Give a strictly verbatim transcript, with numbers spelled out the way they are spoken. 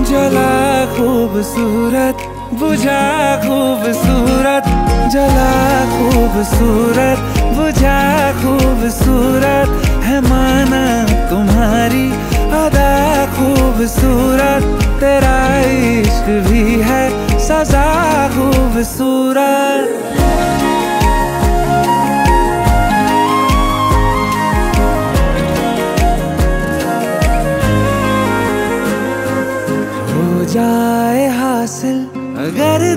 जला खूबसूरत बुझा खूबसूरत, जला खूबसूरत बुझा खूबसूरत है माना तुम्हारी अदा खूबसूरत, तेरा इश्क भी है सजा खूबसूरत। जाए हासिल अगर